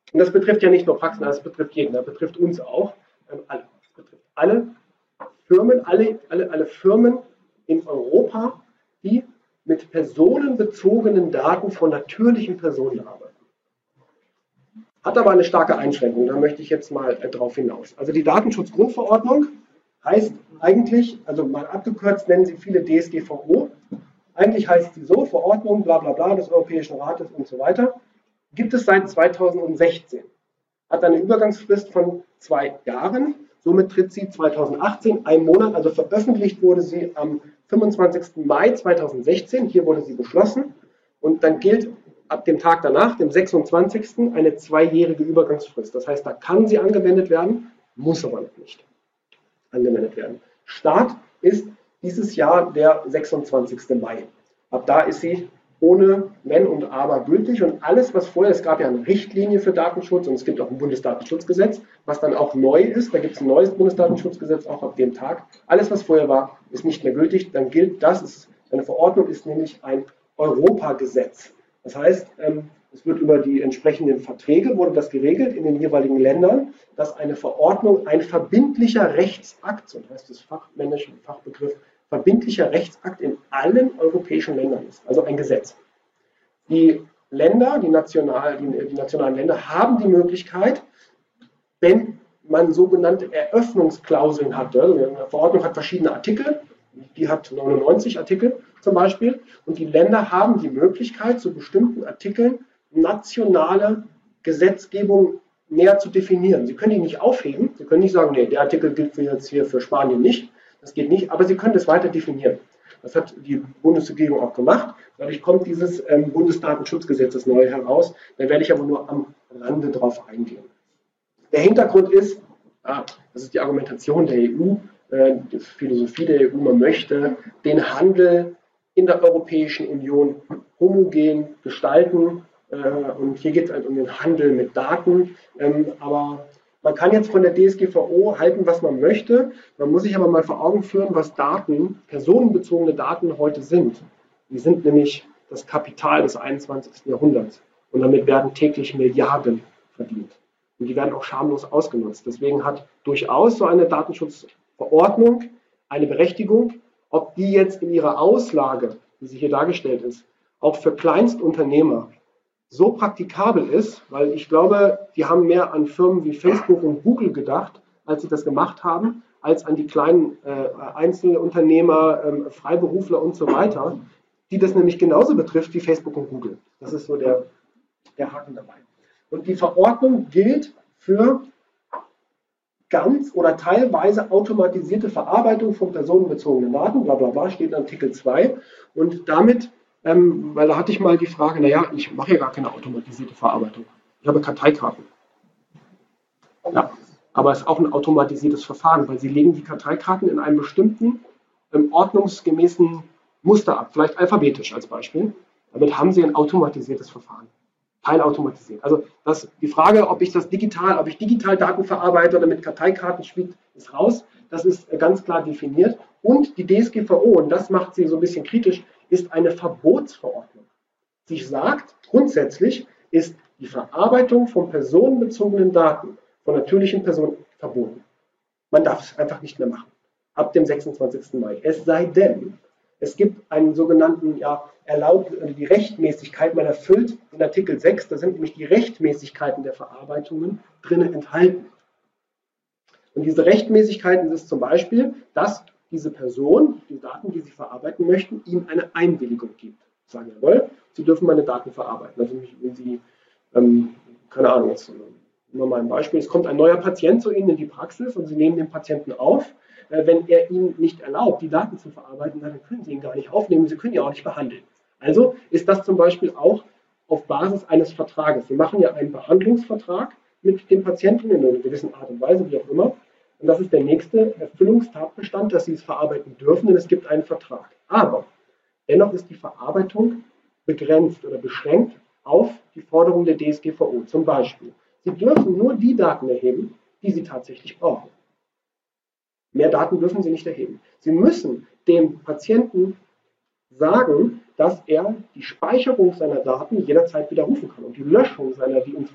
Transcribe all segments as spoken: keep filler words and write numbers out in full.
Und das betrifft ja nicht nur Praxen, das betrifft jeden, das betrifft uns auch, ähm, alle. Das betrifft alle Firmen, alle, alle, alle Firmen in Europa, die mit personenbezogenen Daten von natürlichen Personen arbeiten. Hat aber eine starke Einschränkung, da möchte ich jetzt mal äh, drauf hinaus. Also die Datenschutzgrundverordnung heißt eigentlich, also mal abgekürzt nennen sie viele D S G V O, eigentlich heißt sie so, Verordnung, bla bla bla des Europäischen Rates und so weiter, gibt es seit zweitausendsechzehn. Hat eine Übergangsfrist von zwei Jahren, somit tritt sie zweitausendachtzehn, einen Monat, also veröffentlicht wurde sie am fünfundzwanzigsten Mai zweitausendsechzehn, hier wurde sie beschlossen und dann gilt ab dem Tag danach, dem sechsundzwanzigsten eine zweijährige Übergangsfrist. Das heißt, da kann sie angewendet werden, muss aber noch nicht angewendet werden. Start ist dieses Jahr der sechsundzwanzigste Mai. Ab da ist sie ohne Wenn und Aber gültig und alles, was vorher, es gab ja eine Richtlinie für Datenschutz und es gibt auch ein Bundesdatenschutzgesetz, was dann auch neu ist, da gibt es ein neues Bundesdatenschutzgesetz auch ab dem Tag. Alles, was vorher war, ist nicht mehr gültig, dann gilt das, ist, eine Verordnung ist nämlich ein Europagesetz. Das heißt, es wird über die entsprechenden Verträge, wurde das geregelt in den jeweiligen Ländern, dass eine Verordnung ein verbindlicher Rechtsakt, so heißt das fachmännische Fachbegriff, verbindlicher Rechtsakt in allen europäischen Ländern ist, also ein Gesetz. Die Länder, die, national, die, die nationalen Länder haben die Möglichkeit, wenn man sogenannte Eröffnungsklauseln hat, also eine Verordnung hat verschiedene Artikel, die hat neunundneunzig Artikel zum Beispiel, und die Länder haben die Möglichkeit, zu bestimmten Artikeln nationale Gesetzgebung näher zu definieren. Sie können die nicht aufheben, Sie können nicht sagen, nee, der Artikel gilt jetzt hier für Spanien nicht, das geht nicht, aber Sie können das weiter definieren. Das hat die Bundesregierung auch gemacht. Dadurch kommt dieses ähm, Bundesdatenschutzgesetz neu heraus. Da werde ich aber nur am Rande drauf eingehen. Der Hintergrund ist, ah, das ist die Argumentation der E U, äh, die Philosophie der E U, man möchte den Handel in der Europäischen Union homogen gestalten. Äh, und hier geht es halt um den Handel mit Daten. Ähm, aber man kann jetzt von der D S G V O halten, was man möchte. Man muss sich aber mal vor Augen führen, was Daten, personenbezogene Daten heute sind. Die sind nämlich das Kapital des einundzwanzigsten Jahrhunderts. Und damit werden täglich Milliarden verdient. Und die werden auch schamlos ausgenutzt. Deswegen hat durchaus so eine Datenschutzverordnung eine Berechtigung. Ob die jetzt in ihrer Auslage, wie sie hier dargestellt ist, auch für Kleinstunternehmer so praktikabel ist, weil ich glaube, die haben mehr an Firmen wie Facebook und Google gedacht, als sie das gemacht haben, als an die kleinen äh, Einzelunternehmer, äh, Freiberufler und so weiter, die das nämlich genauso betrifft wie Facebook und Google. Das ist so der, der Haken dabei. Und die Verordnung gilt für ganz oder teilweise automatisierte Verarbeitung von personenbezogenen Daten, bla bla bla, steht in Artikel zwei. Und damit, ähm, weil da hatte ich mal die Frage, naja, ich mache ja gar keine automatisierte Verarbeitung. Ich habe Karteikarten. Ja, aber es ist auch ein automatisiertes Verfahren, weil Sie legen die Karteikarten in einem bestimmten, ähm, ordnungsgemäßen Muster ab, vielleicht alphabetisch als Beispiel. Damit haben Sie ein automatisiertes Verfahren. Teilautomatisiert. Also das, die Frage, ob ich das digital, ob ich digital Daten verarbeite oder mit Karteikarten spiele, ist raus. Das ist ganz klar definiert. Und die D S G V O, und das macht sie so ein bisschen kritisch, ist eine Verbotsverordnung. Sie sagt, grundsätzlich ist die Verarbeitung von personenbezogenen Daten von natürlichen Personen verboten. Man darf es einfach nicht mehr machen. Ab dem sechsundzwanzigsten Mai. Es sei denn, es gibt einen sogenannten, ja, erlaubt, die Rechtmäßigkeit, man erfüllt in Artikel sechs, da sind nämlich die Rechtmäßigkeiten der Verarbeitungen drinnen enthalten. Und diese Rechtmäßigkeiten ist zum Beispiel, dass diese Person, die Daten, die sie verarbeiten möchten, ihnen eine Einwilligung gibt. Sie sagen, jawohl, sie dürfen meine Daten verarbeiten. Also wenn sie, ähm, keine Ahnung, jetzt nur mal ein Beispiel, es kommt ein neuer Patient zu Ihnen in die Praxis und Sie nehmen den Patienten auf. Wenn er Ihnen nicht erlaubt, die Daten zu verarbeiten, dann können Sie ihn gar nicht aufnehmen, Sie können ihn auch nicht behandeln. Also ist das zum Beispiel auch auf Basis eines Vertrages. Sie machen ja einen Behandlungsvertrag mit dem Patienten in einer gewissen Art und Weise, wie auch immer. Und das ist der nächste Erfüllungstatbestand, dass Sie es verarbeiten dürfen, denn es gibt einen Vertrag. Aber dennoch ist die Verarbeitung begrenzt oder beschränkt auf die Forderung der D S G V O. Zum Beispiel, Sie dürfen nur die Daten erheben, die Sie tatsächlich brauchen. Mehr Daten dürfen Sie nicht erheben. Sie müssen dem Patienten sagen, dass er die Speicherung seiner Daten jederzeit widerrufen kann und die Löschung seiner, die, und zwar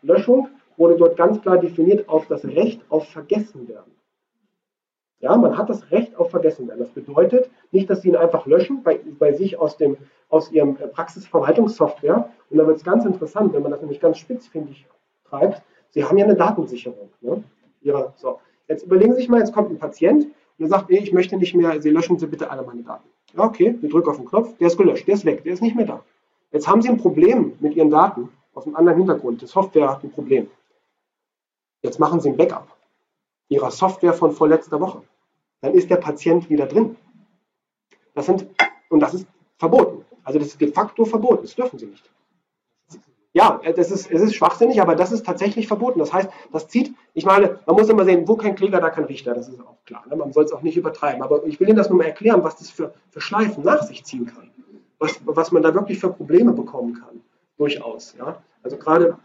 Löschung wurde dort ganz klar definiert auf das Recht auf Vergessenwerden. Ja, man hat das Recht auf Vergessenwerden. Das bedeutet nicht, dass Sie ihn einfach löschen bei, bei sich aus, dem, aus Ihrem Praxisverwaltungssoftware. Und da wird es ganz interessant, wenn man das nämlich ganz spitzfindig treibt. Sie haben ja eine Datensicherung. Ne? Ihre, so. Jetzt überlegen Sie sich mal, jetzt kommt ein Patient und er sagt, nee, ich möchte nicht mehr, Sie löschen Sie bitte alle meine Daten. Ja, okay, wir drücken auf den Knopf, der ist gelöscht, der ist weg, der ist nicht mehr da. Jetzt haben Sie ein Problem mit Ihren Daten aus einem anderen Hintergrund. Die Software hat ein Problem. Jetzt machen Sie ein Backup Ihrer Software von vorletzter Woche. Dann ist der Patient wieder drin. Das sind, und das ist verboten. Also das ist de facto verboten. Das dürfen Sie nicht. Ja, das ist, es ist schwachsinnig, aber das ist tatsächlich verboten. Das heißt, das zieht, ich meine, man muss immer sehen, wo kein Kläger, da kein Richter. Das ist auch klar. Ne? Man soll es auch nicht übertreiben. Aber ich will Ihnen das nur mal erklären, was das für, für Schleifen nach sich ziehen kann. Was, was man da wirklich für Probleme bekommen kann. Durchaus. Ja? Also gerade.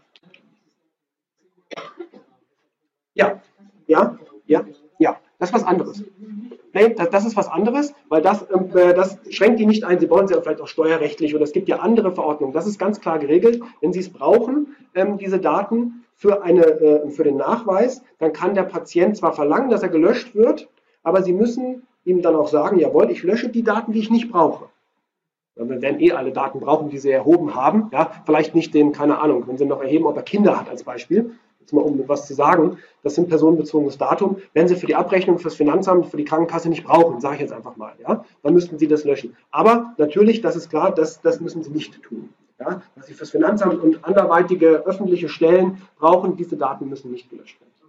Ja, ja, ja, ja. Das ist was anderes. Nee, das, das ist was anderes, weil das, äh, das schränkt die nicht ein. Sie brauchen sie ja vielleicht auch steuerrechtlich oder es gibt ja andere Verordnungen. Das ist ganz klar geregelt. Wenn Sie es brauchen, ähm, diese Daten für, eine, äh, für den Nachweis, dann kann der Patient zwar verlangen, dass er gelöscht wird, aber Sie müssen ihm dann auch sagen, jawohl, ich lösche die Daten, die ich nicht brauche. Wir werden eh alle Daten brauchen, die Sie erhoben haben. Ja, vielleicht nicht den, keine Ahnung, wenn Sie noch erheben, ob er Kinder hat als Beispiel. Jetzt mal, um was zu sagen, das sind personenbezogenes Datum. Wenn Sie für die Abrechnung, fürs Finanzamt, für die Krankenkasse nicht brauchen, sage ich jetzt einfach mal, ja, dann müssten Sie das löschen. Aber natürlich, das ist klar, das, das müssen Sie nicht tun. Ja, was Sie fürs Finanzamt und anderweitige öffentliche Stellen brauchen, diese Daten müssen nicht gelöscht werden.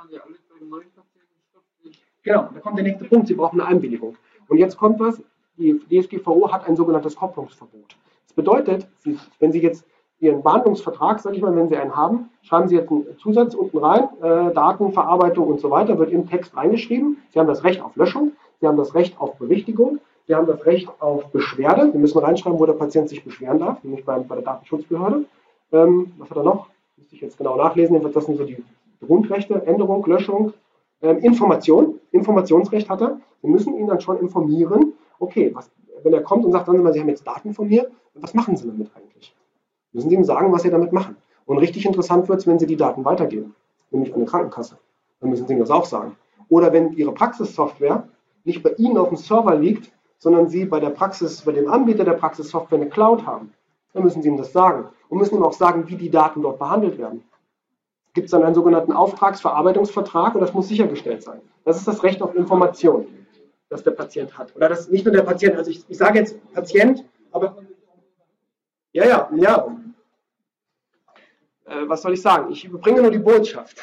Genau, da kommt der nächste Punkt. Sie brauchen eine Einwilligung. Und jetzt kommt was. Die D S G V O hat ein sogenanntes Kopplungsverbot. Das bedeutet, wenn Sie jetzt Ihren Behandlungsvertrag, sage ich mal, wenn Sie einen haben, schreiben Sie jetzt einen Zusatz unten rein, äh, Datenverarbeitung und so weiter, wird im Text reingeschrieben. Sie haben das Recht auf Löschung, Sie haben das Recht auf Berichtigung, Sie haben das Recht auf Beschwerde. Sie müssen reinschreiben, wo der Patient sich beschweren darf, nämlich bei, bei der Datenschutzbehörde. Ähm, was hat er noch? Müsste ich jetzt genau nachlesen. Das sind so die Grundrechte, Änderung, Löschung, ähm, Information. Informationsrecht hat er. Sie müssen ihn dann schon informieren. Okay, was, wenn er kommt und sagt, sagen Sie mal, Sie haben jetzt Daten von mir, was machen Sie damit eigentlich? Müssen Sie ihm sagen, was Sie damit machen. Und richtig interessant wird es, wenn Sie die Daten weitergeben, nämlich an eine Krankenkasse. Dann müssen Sie ihm das auch sagen. Oder wenn Ihre Praxissoftware nicht bei Ihnen auf dem Server liegt, sondern Sie bei der Praxis, bei dem Anbieter der Praxissoftware eine Cloud haben, dann müssen Sie ihm das sagen. Und müssen ihm auch sagen, wie die Daten dort behandelt werden. Gibt es dann einen sogenannten Auftragsverarbeitungsvertrag und das muss sichergestellt sein. Das ist das Recht auf Information, das der Patient hat. Oder das nicht nur der Patient, also ich, ich sage jetzt Patient, aber ja, ja, ja. Äh, was soll ich sagen? Ich überbringe nur die Botschaft.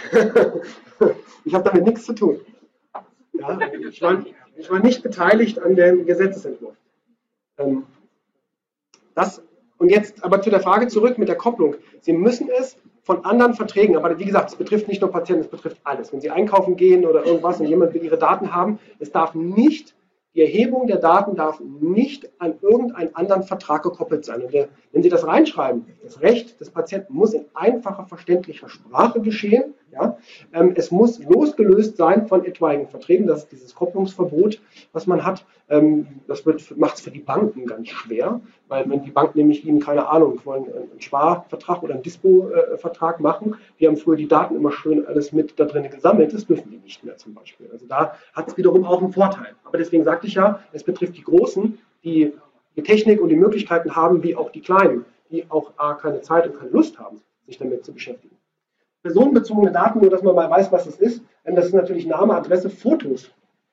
Ich habe damit nichts zu tun. Ja, ich, war, ich war nicht beteiligt an dem Gesetzesentwurf. Ähm, das, und jetzt aber zu der Frage zurück mit der Kopplung. Sie müssen es von anderen Verträgen, aber wie gesagt, es betrifft nicht nur Patienten, es betrifft alles. Wenn Sie einkaufen gehen oder irgendwas und jemand will Ihre Daten haben, es darf nicht, die Erhebung der Daten darf nicht an irgendeinen anderen Vertrag gekoppelt sein. Und der, wenn Sie das reinschreiben, das Recht des Patienten muss in einfacher, verständlicher Sprache geschehen. Ja? Ähm, es muss losgelöst sein von etwaigen Verträgen. Das ist dieses Kopplungsverbot, was man hat. Ähm, das macht es für die Banken ganz schwer, weil wenn die Banken nämlich ihnen, keine Ahnung, wollen einen Sparvertrag oder einen Dispo-Vertrag machen, die haben früher die Daten immer schön alles mit da drin gesammelt, das dürfen die nicht mehr zum Beispiel. Also da hat es wiederum auch einen Vorteil. Aber deswegen sagte ich ja, es betrifft die Großen, die die Technik und die Möglichkeiten haben, wie auch die Kleinen, die auch A, keine Zeit und keine Lust haben, sich damit zu beschäftigen. Personenbezogene Daten, nur dass man mal weiß, was das ist, denn das ist natürlich Name, Adresse, Fotos.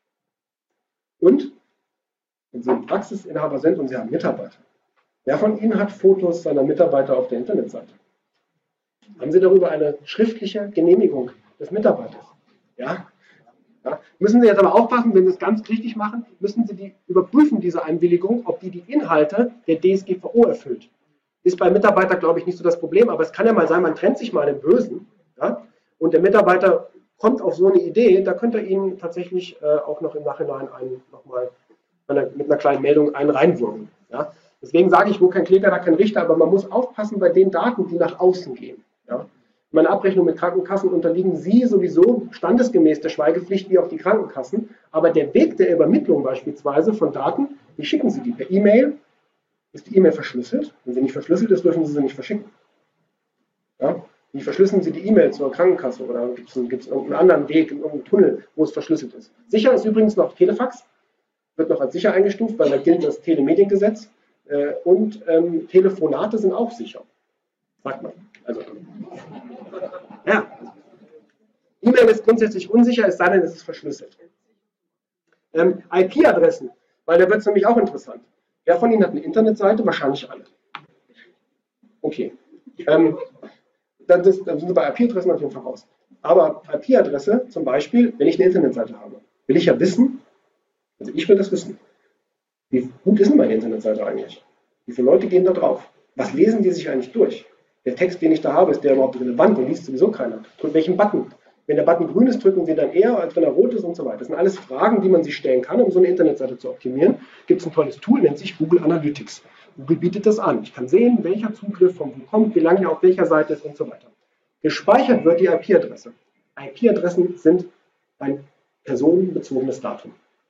Und wenn Sie ein Praxisinhaber sind und Sie haben Mitarbeiter, wer von Ihnen hat Fotos seiner Mitarbeiter auf der Internetseite? Haben Sie darüber eine schriftliche Genehmigung des Mitarbeiters? Ja? Ja? Müssen Sie jetzt aber aufpassen, wenn Sie es ganz richtig machen, müssen Sie die überprüfen, diese Einwilligung, ob die die Inhalte der D S G V O erfüllt. Ist bei Mitarbeitern, glaube ich, nicht so das Problem, aber es kann ja mal sein, man trennt sich mal im Bösen, ja? Und der Mitarbeiter kommt auf so eine Idee, da könnte er Ihnen tatsächlich äh, auch noch im Nachhinein einen nochmal mit einer kleinen Meldung einen reinwürgen. Ja? Deswegen sage ich, wo kein Kläger, da kein Richter, aber man muss aufpassen bei den Daten, die nach außen gehen. Ja? Meine Abrechnung mit Krankenkassen unterliegen Sie sowieso standesgemäß der Schweigepflicht wie auch die Krankenkassen, aber der Weg der Übermittlung beispielsweise von Daten, wie schicken Sie die? Per E-Mail? Ist die E-Mail verschlüsselt? Wenn sie nicht verschlüsselt ist, dürfen Sie sie nicht verschicken. Ja? Wie verschlüsseln Sie die E-Mail zur Krankenkasse oder gibt es irgendeinen anderen Weg, in irgendeinem Tunnel, wo es verschlüsselt ist? Sicher ist übrigens noch Telefax, wird noch als sicher eingestuft, weil da gilt das Telemediengesetz. Äh, und ähm, Telefonate sind auch sicher, sagt man. Also, ja. E-Mail ist grundsätzlich unsicher, es sei denn, es ist verschlüsselt. Ähm, I P-Adressen, weil da wird es nämlich auch interessant. Wer von Ihnen hat eine Internetseite? Wahrscheinlich alle. Okay. Ähm, dann, das, dann sind wir bei I P-Adressen auf jeden Fall raus. Aber I P-Adresse zum Beispiel, wenn ich eine Internetseite habe, will ich ja wissen, also ich will das wissen, wie gut ist denn meine Internetseite eigentlich? Wie viele Leute gehen da drauf? Was lesen die sich eigentlich durch? Der Text, den ich da habe, ist der überhaupt relevant und liest sowieso keiner? Drückt welchen Button? Wenn der Button grün ist, drücken Sie dann eher, als wenn er rot ist und so weiter. Das sind alles Fragen, die man sich stellen kann, um so eine Internetseite zu optimieren. Gibt es ein tolles Tool, nennt sich Google Analytics. Google bietet das an. Ich kann sehen, welcher Zugriff von wo kommt, wie lange er auf welcher Seite ist und so weiter. Gespeichert wird die I P-Adresse. I P-Adressen sind ein personenbezogenes Datum.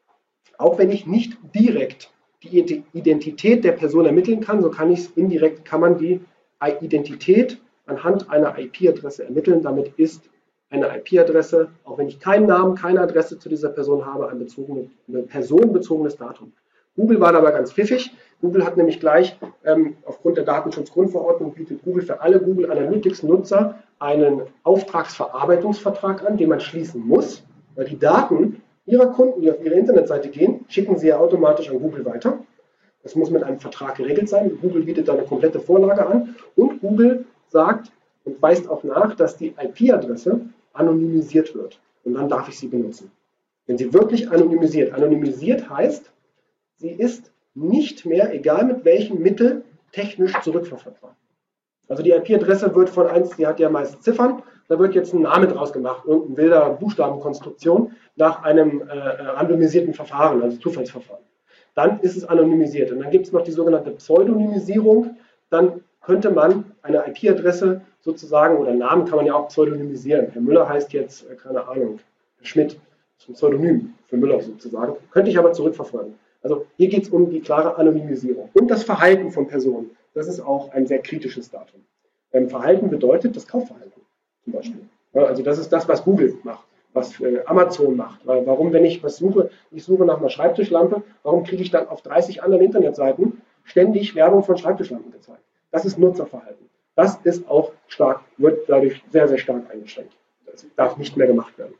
Auch wenn ich nicht direkt die Identität der Person ermitteln kann, so kann ich es indirekt, kann man die Identität anhand einer I P-Adresse ermitteln. Damit ist eine I P-Adresse, auch wenn ich keinen Namen, keine Adresse zu dieser Person habe, ein, bezogene, ein personenbezogenes Datum. Google war dabei ganz pfiffig. Google hat nämlich gleich, ähm, aufgrund der Datenschutzgrundverordnung, bietet Google für alle Google Analytics-Nutzer einen Auftragsverarbeitungsvertrag an, den man schließen muss, weil die Daten Ihrer Kunden, die auf Ihre Internetseite gehen, schicken Sie ja automatisch an Google weiter. Das muss mit einem Vertrag geregelt sein. Google bietet da eine komplette Vorlage an und Google sagt und weist auch nach, dass die I P-Adresse anonymisiert wird. Und dann darf ich sie benutzen. Wenn sie wirklich anonymisiert. Anonymisiert heißt, sie ist nicht mehr, egal mit welchem Mittel, technisch zurückverfolgbar. Also die I P-Adresse wird von eins, die hat ja meist Ziffern, da wird jetzt ein Name draus gemacht, irgendeine wilder Buchstabenkonstruktion nach einem äh, randomisierten Verfahren, also Zufallsverfahren. Dann ist es anonymisiert. Und dann gibt es noch die sogenannte Pseudonymisierung. Dann könnte man eine I P-Adresse sozusagen, oder Namen kann man ja auch pseudonymisieren. Herr Müller heißt jetzt, äh, keine Ahnung, Herr Schmidt, das ist ein Pseudonym für Müller sozusagen. Könnte ich aber zurückverfolgen. Also hier geht es um die klare Anonymisierung. Und das Verhalten von Personen. Das ist auch ein sehr kritisches Datum. Ähm, Verhalten bedeutet das Kaufverhalten zum Beispiel. Ja, also das ist das, was Google macht, was äh, Amazon macht. Weil, warum, wenn ich was suche, ich suche nach einer Schreibtischlampe, warum kriege ich dann auf dreißig anderen Internetseiten ständig Werbung von Schreibtischlampen gezeigt? Das ist Nutzerverhalten. Das ist auch stark, wird dadurch sehr, sehr stark eingeschränkt. Das darf nicht mehr gemacht werden.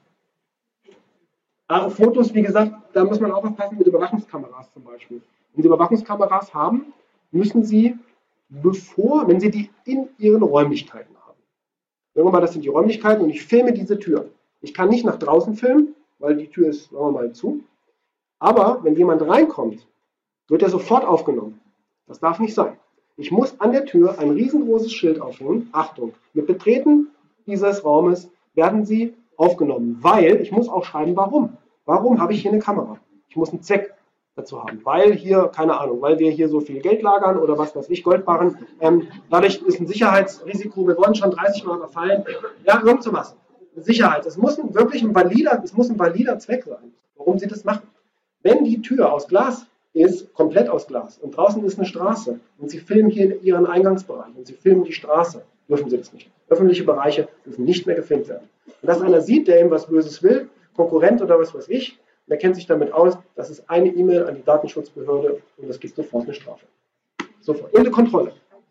Aber Fotos, wie gesagt, da muss man auch aufpassen mit Überwachungskameras zum Beispiel. Wenn Sie Überwachungskameras haben, müssen Sie, bevor, wenn Sie die in Ihren Räumlichkeiten haben, sagen wir mal, das sind die Räumlichkeiten und ich filme diese Tür. Ich kann nicht nach draußen filmen, weil die Tür ist, sagen wir mal, zu. Aber wenn jemand reinkommt, wird er sofort aufgenommen. Das darf nicht sein. Ich muss an der Tür ein riesengroßes Schild aufhängen. Achtung, mit Betreten dieses Raumes werden Sie aufgenommen, weil ich muss auch schreiben, warum. Warum habe ich hier eine Kamera? Ich muss einen Zweck dazu haben, weil hier, keine Ahnung, weil wir hier so viel Geld lagern oder was weiß ich, Goldbarren. Ähm, dadurch ist ein Sicherheitsrisiko, wir wurden schon dreißig Mal überfallen. Ja, irgend sowas. Sicherheit. Es muss ein, wirklich ein valider, es muss ein valider Zweck sein, warum Sie das machen. Wenn die Tür aus Glas ist, komplett aus Glas, und draußen ist eine Straße und Sie filmen hier Ihren Eingangsbereich und Sie filmen die Straße, dürfen Sie das nicht. Öffentliche Bereiche dürfen nicht mehr gefilmt werden. Und dass einer sieht, der ihm was Böses will, Konkurrent oder was weiß ich, der kennt sich damit aus, das ist eine E-Mail an die Datenschutzbehörde und es gibt sofort eine Strafe. Sofort. Und eine Kontrolle.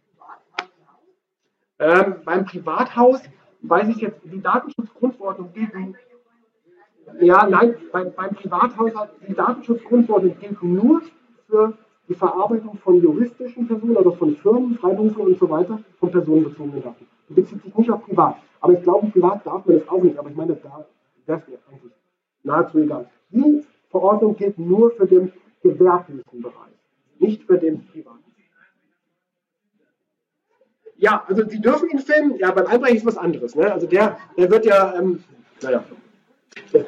Ähm, beim Privathaus weiß ich jetzt, die Datenschutzgrundverordnung gilt, ja, nein, beim, beim Privathaus, die Datenschutzgrundverordnung gilt nur für die Verarbeitung von juristischen Personen, also von Firmen, Freiberuflern und so weiter, von personenbezogenen Daten. Die bezieht sich nicht auf privat. Aber ich glaube, privat darf man das auch nicht. Aber ich meine, da wäre es mir eigentlich nahezu egal. Die Verordnung gilt nur für den gewerblichen Bereich, nicht für den privaten. Ja, also Sie dürfen ihn filmen. Ja, beim Einbrechen ist was anderes. Ne? Also der, der wird ja, ähm, naja. Bitte.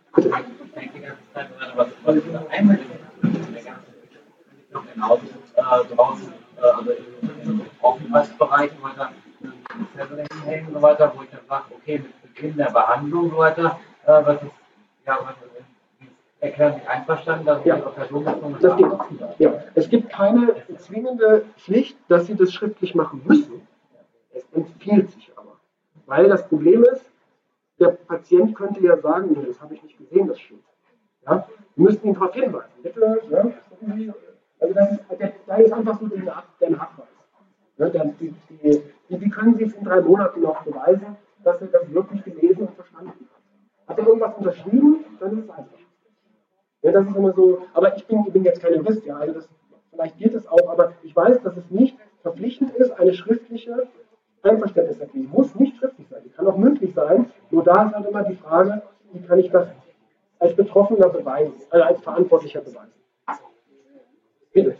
Draußen, also im Aufenthaltsbereich und weiter, hängen und so weiter, wo ich dann sage, okay, mit Beginn der Behandlung und so weiter, was ist, ja, was erklären Sie einverstanden, dass ja, Ihre Person das geht. Ja, es gibt keine zwingende Pflicht, dass Sie das schriftlich machen müssen. Es empfiehlt sich aber. Weil das Problem ist, der Patient könnte ja sagen, nee, das habe ich nicht gesehen, das steht. Ja? Wir müssten ihn darauf hinweisen. Bitte, ja? Also das ist, der, da ist einfach so der, Nach, der Nachweis. Ja, der, die, die, wie können Sie es in drei Monaten noch beweisen, dass er das wirklich gelesen und verstanden hat? Hat er irgendwas unterschrieben, dann ist es einfach. Ja, das ist immer so, aber ich bin, ich bin jetzt kein Jurist, ja, also das, vielleicht geht es auch, aber ich weiß, dass es nicht verpflichtend ist, eine schriftliche Einverständniserklärung. Die muss nicht schriftlich sein, die kann auch mündlich sein, nur da ist halt immer die Frage, wie kann ich das als Betroffener beweisen, also als Verantwortlicher beweisen. Bitte.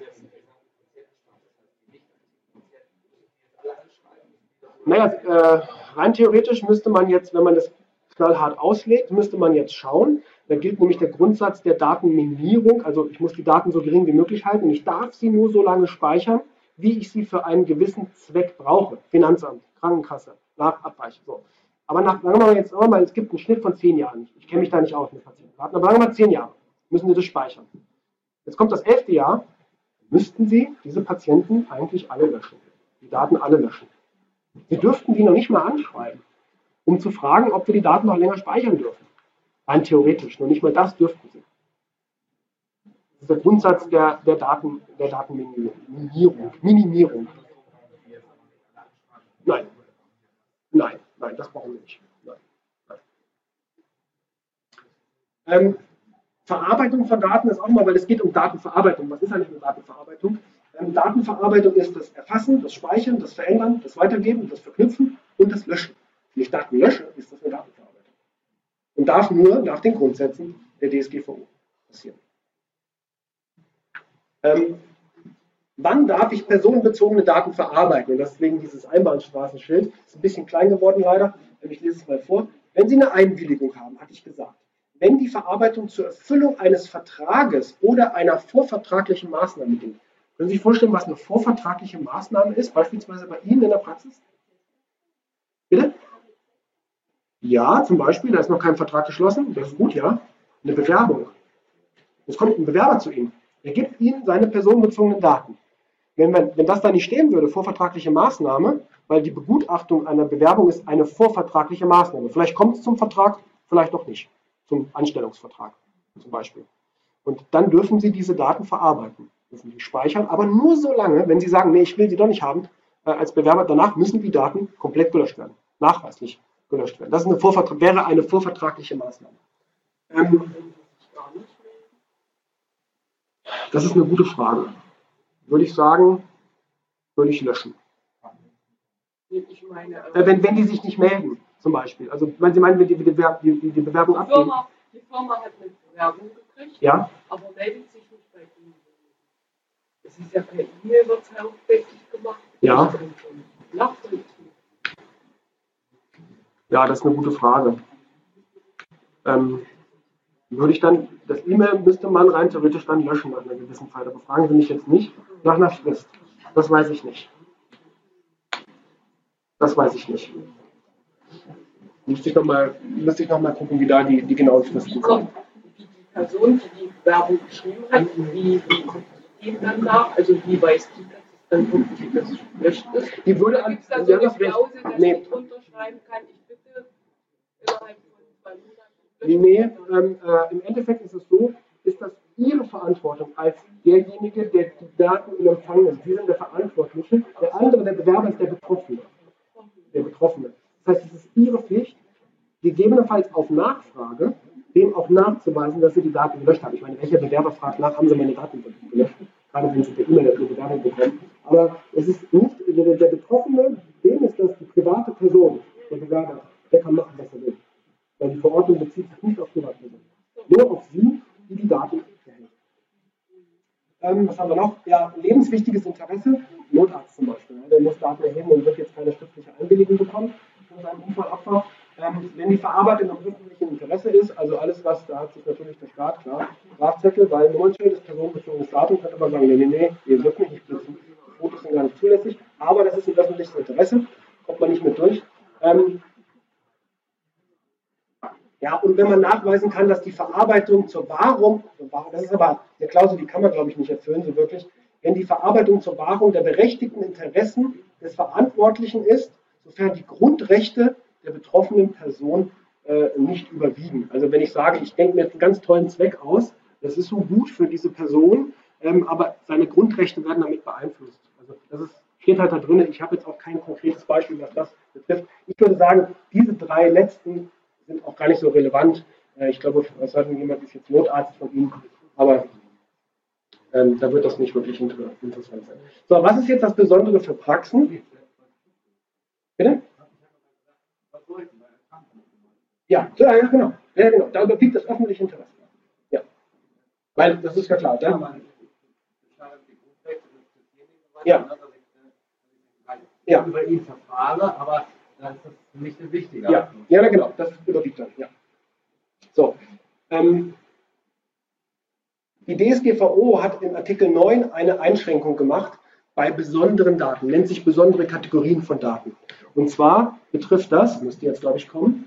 Naja, äh, rein theoretisch müsste man jetzt, wenn man das knallhart auslegt, müsste man jetzt schauen. Da gilt nämlich der Grundsatz der Datenminimierung. Also ich muss die Daten so gering wie möglich halten und ich darf sie nur so lange speichern, wie ich sie für einen gewissen Zweck brauche. Finanzamt, Krankenkasse, nach Abweichung. So. Aber nach, sagen wir mal jetzt, sagen wir mal, es gibt einen Schnitt von zehn Jahren. Ich kenne mich da nicht aus mit Patientendaten, aber sagen wir mal zehn Jahre müssen Sie das speichern. Jetzt kommt das elfte Jahr, müssten Sie diese Patienten eigentlich alle löschen. Die Daten alle löschen. Sie dürften die noch nicht mal anschreiben, um zu fragen, ob wir die Daten noch länger speichern dürfen. Rein theoretisch, nur nicht mal das dürften sie. Das ist der Grundsatz der, der, Daten, der Datenminimierung. Minimierung. Nein. Nein, nein, das brauchen wir nicht. Nein. Nein. Ähm, Verarbeitung von Daten ist auch mal, weil es geht um Datenverarbeitung. Was ist eigentlich eine Datenverarbeitung? Ähm, Datenverarbeitung ist das Erfassen, das Speichern, das Verändern, das Weitergeben, das Verknüpfen und das Löschen. Wenn ich Daten lösche, ist das eine Datenverarbeitung. Und darf nur nach den Grundsätzen der D S G V O passieren. Ähm, wann darf ich personenbezogene Daten verarbeiten? Und deswegen dieses Einbahnstraßenschild ist ein bisschen klein geworden leider. Ich lese es mal vor. Wenn Sie eine Einwilligung haben, hatte ich gesagt, wenn die Verarbeitung zur Erfüllung eines Vertrages oder einer vorvertraglichen Maßnahme dient. Können Sie sich vorstellen, was eine vorvertragliche Maßnahme ist, beispielsweise bei Ihnen in der Praxis? Bitte? Ja, zum Beispiel, da ist noch kein Vertrag geschlossen, das ist gut, ja. Eine Bewerbung. Es kommt ein Bewerber zu Ihnen. Er gibt Ihnen seine personenbezogenen Daten. Wenn, man, wenn das da nicht stehen würde, vorvertragliche Maßnahme, weil die Begutachtung einer Bewerbung ist eine vorvertragliche Maßnahme. Vielleicht kommt es zum Vertrag, vielleicht auch nicht. Zum Anstellungsvertrag zum Beispiel. Und dann dürfen Sie diese Daten verarbeiten, dürfen die speichern, aber nur so lange, wenn Sie sagen, nee, ich will sie doch nicht haben, äh, als Bewerber, danach müssen die Daten komplett gelöscht werden. Nachweislich gelöscht werden. Das ist eine Vorvertra- wäre eine vorvertragliche Maßnahme. Ähm, das ist eine gute Frage. Würde ich sagen, würde ich löschen. Ich meine, äh, wenn, wenn die sich nicht melden, zum Beispiel. Also, wenn Sie meinen, wenn die, die, die, die Bewerbung die abgeben. Firma, die Firma hat eine Bewerbung gekriegt, Ja? aber meldet sich nicht bei Ihnen. Es ist ja per E-Mail wird es hauptsächlich gemacht. Ja. Nachvollziehen. Ja, das ist eine gute Frage. Ähm, würde ich dann, das E-Mail müsste man rein theoretisch dann löschen nach einer gewissen Zeit. Aber fragen Sie mich jetzt nicht nach einer Frist. Das weiß ich nicht. Das weiß ich nicht. Müsste ich nochmal noch mal gucken, wie da die, die genauen Fristen Wie kommt sind. die Person, die die Werbung geschrieben hat, wie, wie kommt die ihm dann nach? Also wie weiß die, dass es dann wirklich das gelöscht ist? Die würde an. Gibt es da so Ja, eine das wär- Klausel, dass nee. ich drunter schreiben kann, ich bitte innerhalb von zwei Monaten Nee, löschen? ähm, äh, im Endeffekt ist es so, ist das Ihre Verantwortung als derjenige, der die Daten in Empfang nimmt. Sie sind der Verantwortliche. Der andere, der Bewerber, ist der Betroffene. Der Betroffene. Das heißt, es ist Ihre Pflicht, gegebenenfalls auf Nachfrage, dem auch nachzuweisen, dass Sie die Daten gelöscht haben. Ich meine, welcher Bewerber fragt nach, haben Sie meine Daten gelöscht? Gerade wenn Sie per E-Mail eine Bewerbung bekommen. Aber es ist nicht, der, der Betroffene, dem ist das die private Person, der Bewerber, der kann machen, was er will. Weil die Verordnung bezieht sich nicht auf Privatpersonen. Nur auf Sie, die die Daten erhält. Ähm, was haben wir noch? Ja, lebenswichtiges Interesse. Notarzt zum Beispiel. Ja, der muss Daten erheben und wird jetzt keine schriftliche Einwilligung bekommen von seinem Unfallopfer. Ähm, wenn die Verarbeitung im öffentlichen Interesse ist, also alles, was, da hat sich natürlich der Staat, klar, Strafzettel, weil Nummernschild ist personenbezogenes Datum, könnte man sagen, nee, nee, nee, ihr dürft nicht, ich blitze. Fotos sind gar nicht zulässig, aber das ist ein öffentliches Interesse, kommt man nicht mit durch. Ähm, Ja, und wenn man nachweisen kann, dass die Verarbeitung zur Wahrung, das ist aber eine Klausel, die kann man, glaube ich, nicht erfüllen, so wirklich, wenn die Verarbeitung zur Wahrung der berechtigten Interessen des Verantwortlichen ist, sofern die Grundrechte der betroffenen Person äh, nicht überwiegen. Also wenn ich sage, ich denke mir jetzt einen ganz tollen Zweck aus, das ist so gut für diese Person, ähm, aber seine Grundrechte werden damit beeinflusst. Also das ist, steht halt da drin. Ich habe jetzt auch kein konkretes Beispiel, was das betrifft. Ich würde sagen, diese drei letzten sind auch gar nicht so relevant. Äh, ich glaube, was hat jemand ist jetzt Notarzt von Ihnen, aber ähm, da wird das nicht wirklich inter interessant sein. So, was ist jetzt das Besondere für Praxen? Bitte? Ja, ja, ja, genau. Ja, genau. Da überwiegt das öffentliche Interesse. Ja. Weil, das ist ja klar. Da, ja. Ja. Über ihn verfahre, aber das ist für mich das Wichtige. Ja, ja, genau. Das überwiegt dann. Ja. So. Ähm, die D S G V O hat in Artikel neun eine Einschränkung gemacht bei besonderen Daten, nennt sich besondere Kategorien von Daten. Und zwar betrifft das, müsste jetzt glaube ich kommen,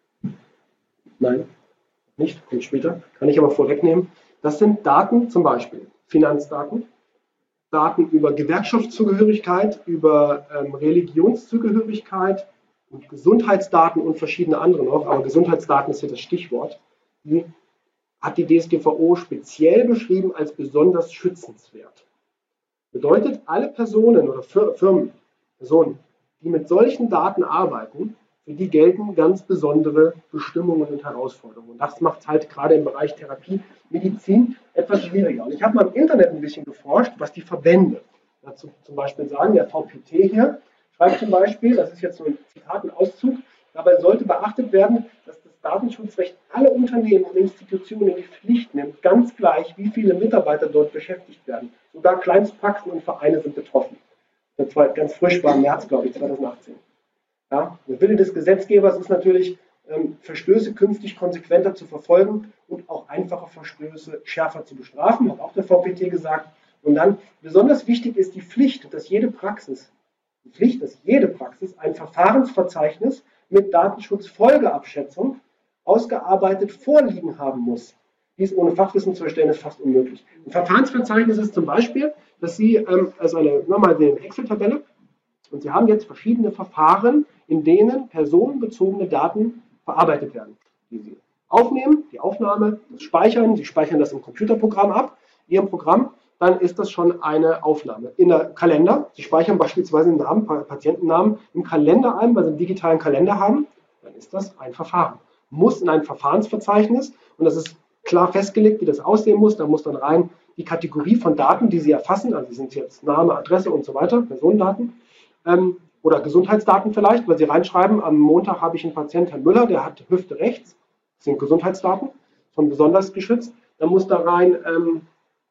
nein, nicht, kommt später, kann ich aber vorwegnehmen, das sind Daten zum Beispiel Finanzdaten, Daten über Gewerkschaftszugehörigkeit, über ähm, Religionszugehörigkeit und Gesundheitsdaten und verschiedene andere noch, aber Gesundheitsdaten ist hier das Stichwort, die hat die D S G V O speziell beschrieben als besonders schützenswert. Bedeutet, alle Personen oder Firmen, Personen, die mit solchen Daten arbeiten, für die gelten ganz besondere Bestimmungen und Herausforderungen. Und das macht es halt gerade im Bereich Therapie, Medizin etwas schwieriger. Und ich habe mal im Internet ein bisschen geforscht, was die Verbände dazu zum Beispiel sagen. Der V P T hier schreibt zum Beispiel, das ist jetzt so ein Zitat, ein Auszug, dabei sollte beachtet werden, dass das Datenschutzrecht alle Unternehmen und Institutionen in die Pflicht nimmt, ganz gleich, wie viele Mitarbeiter dort beschäftigt werden. Sogar Kleinstpraxen und Vereine sind betroffen. Das war ganz frisch, war im März, glaube ich, zweitausendachtzehn. Ja, der Wille des Gesetzgebers ist natürlich, ähm, Verstöße künftig konsequenter zu verfolgen und auch einfache Verstöße schärfer zu bestrafen, hat auch der V P T gesagt. Und dann, besonders wichtig ist die Pflicht, dass jede Praxis, die Pflicht, dass jede Praxis ein Verfahrensverzeichnis mit Datenschutzfolgeabschätzung ausgearbeitet vorliegen haben muss. Dies ohne Fachwissen zu erstellen, ist fast unmöglich. Ein Verfahrensverzeichnis ist zum Beispiel, dass Sie, ähm, also eine, nochmal eine Excel-Tabelle, und Sie haben jetzt verschiedene Verfahren, in denen personenbezogene Daten verarbeitet werden, die Sie aufnehmen, die Aufnahme, das Speichern, Sie speichern das im Computerprogramm ab, Ihrem Programm, dann ist das schon eine Aufnahme. In der Kalender, Sie speichern beispielsweise einen Namen, Patientennamen im Kalender ein, weil Sie einen digitalen Kalender haben, dann ist das ein Verfahren. Muss in ein Verfahrensverzeichnis, und das ist klar festgelegt, wie das aussehen muss, da muss dann rein die Kategorie von Daten, die Sie erfassen, also sind jetzt Name, Adresse und so weiter, Personendaten, ähm, oder Gesundheitsdaten vielleicht, weil Sie reinschreiben, am Montag habe ich einen Patient, Herr Müller, der hat Hüfte rechts, das sind Gesundheitsdaten, schon besonders geschützt, dann muss da rein, ähm,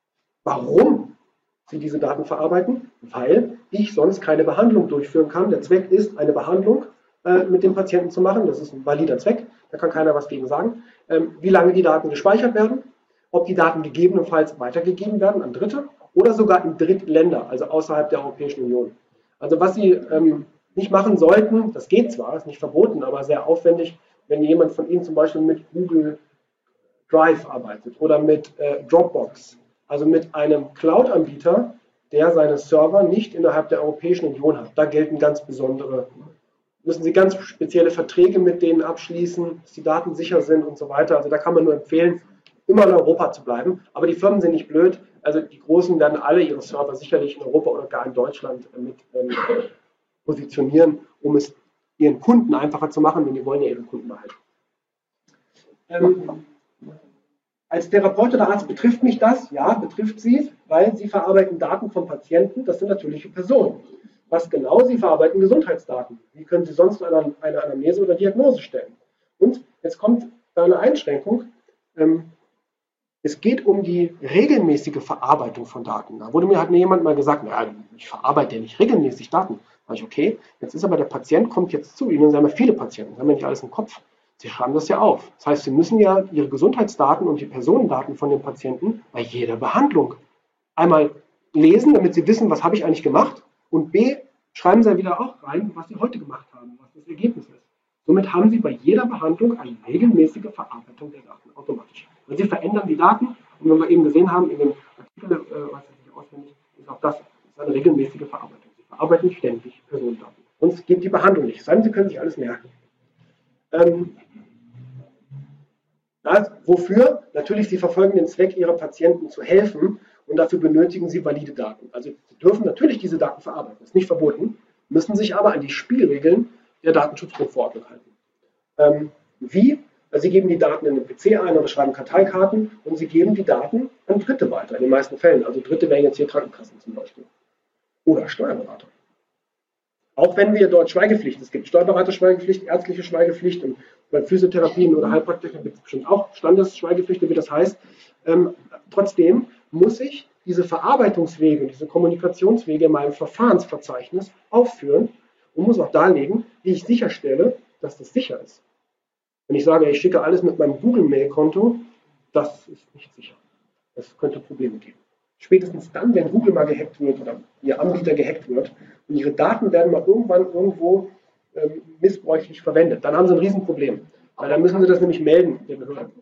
warum Sie diese Daten verarbeiten, weil ich sonst keine Behandlung durchführen kann. Der Zweck ist, eine Behandlung äh, mit dem Patienten zu machen, das ist ein valider Zweck, da kann keiner was gegen sagen, ähm, wie lange die Daten gespeichert werden, ob die Daten gegebenenfalls weitergegeben werden an Dritte oder sogar in Drittländer, also außerhalb der Europäischen Union. Also was Sie ähm, nicht machen sollten, das geht zwar, ist nicht verboten, aber sehr aufwendig, wenn jemand von Ihnen zum Beispiel mit Google Drive arbeitet oder mit äh, Dropbox, also mit einem Cloud-Anbieter, der seine Server nicht innerhalb der Europäischen Union hat. Da gelten ganz besondere, müssen Sie ganz spezielle Verträge mit denen abschließen, dass die Daten sicher sind und so weiter. Also da kann man nur empfehlen, immer in Europa zu bleiben. Aber die Firmen sind nicht blöd. Also die Großen werden alle ihre Server sicherlich in Europa oder gar in Deutschland mit ähm, positionieren, um es ihren Kunden einfacher zu machen, denn die wollen ja ihre Kunden behalten. Ähm, als Therapeut oder Arzt betrifft mich das? Ja, betrifft Sie, weil Sie verarbeiten Daten von Patienten, das sind natürliche Personen. Was genau? Sie verarbeiten Gesundheitsdaten. Wie können Sie sonst eine, eine Anamnese oder Diagnose stellen? Und jetzt kommt da eine Einschränkung. Ähm, Es geht um die regelmäßige Verarbeitung von Daten. Da wurde mir, hat mir jemand mal gesagt, naja, ich verarbeite ja nicht regelmäßig Daten. Da ich, okay, jetzt ist aber der Patient, kommt jetzt zu Ihnen, und Sie haben ja viele Patienten, Sie haben ja nicht alles im Kopf. Sie schreiben das ja auf. Das heißt, Sie müssen ja Ihre Gesundheitsdaten und die Personendaten von den Patienten bei jeder Behandlung einmal lesen, damit Sie wissen, was habe ich eigentlich gemacht, und B, schreiben Sie ja wieder auch rein, was Sie heute gemacht haben, was das Ergebnis ist. Somit haben Sie bei jeder Behandlung eine regelmäßige Verarbeitung der Daten automatisch. Und Sie verändern die Daten, und wenn wir eben gesehen haben, in dem Artikel, äh, was ich nicht auswendig, ist auch das ist eine regelmäßige Verarbeitung. Sie verarbeiten ständig Personendaten. Sonst geht die Behandlung nicht. Sagen Sie können sich alles merken. Ähm, das, wofür? Natürlich, Sie verfolgen den Zweck, Ihrer Patienten zu helfen und dafür benötigen Sie valide Daten. Also Sie dürfen natürlich diese Daten verarbeiten, das ist nicht verboten, müssen sich aber an die Spielregeln der Datenschutzgrundverordnung halten. Ähm, wie? Also Sie geben die Daten in den P C ein oder schreiben Karteikarten und Sie geben die Daten an Dritte weiter, in den meisten Fällen. Also Dritte wären jetzt hier Krankenkassen zum Beispiel. Oder Steuerberater. Auch wenn wir dort Schweigepflicht, es gibt Steuerberaterschweigepflicht, ärztliche Schweigepflicht und bei Physiotherapien oder Heilpraktikern gibt es bestimmt auch Standesschweigepflicht, wie das heißt. Ähm, trotzdem muss ich diese Verarbeitungswege, diese Kommunikationswege in meinem Verfahrensverzeichnis aufführen und muss auch darlegen, wie ich sicherstelle, dass das sicher ist. Wenn ich sage, ich schicke alles mit meinem Google-Mail-Konto, das ist nicht sicher. Das könnte Probleme geben. Spätestens dann, wenn Google mal gehackt wird oder Ihr Anbieter gehackt wird und Ihre Daten werden mal irgendwann irgendwo ähm, missbräuchlich verwendet, dann haben Sie ein Riesenproblem. Weil dann müssen Sie das nämlich melden, der Behörde.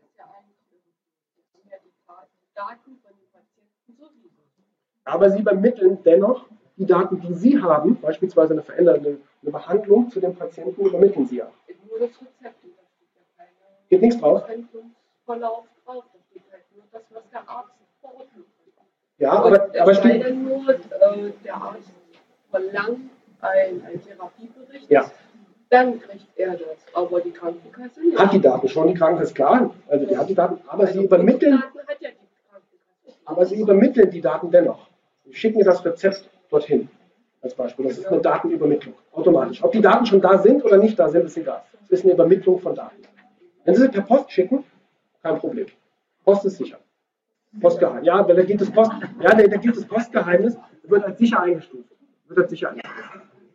Aber Sie übermitteln dennoch die Daten, die Sie haben, beispielsweise eine veränderte eine Behandlung zu dem Patienten, übermitteln Sie ja. Nur das Rezept, Geht nichts drauf? Verlauf drauf, da steht halt nur das, was der Arzt verordnet. Ja, aber, aber stimmt. Wenn nur äh, der Arzt verlangt einen, einen Therapiebericht, ja. Dann kriegt er das. Aber die Krankenkasse nicht. Hat die Daten schon, die Krankenkasse, klar. Also die hat die Daten, aber also sie übermitteln. Die Daten hat ja die Krankenkasse. Aber sie übermitteln die Daten dennoch. Sie schicken ihr das Rezept dorthin. Als Beispiel. Das ist eine Datenübermittlung. Automatisch. Ob die Daten schon da sind oder nicht da sind, ist egal. Es ist eine Übermittlung von Daten. Wenn Sie sie per Post schicken, kein Problem. Post ist sicher. Postgeheimnis. Ja, weil da gilt das Post, ja, da gilt das Postgeheimnis, wird als sicher eingestuft. Wird als sicher eingestuft.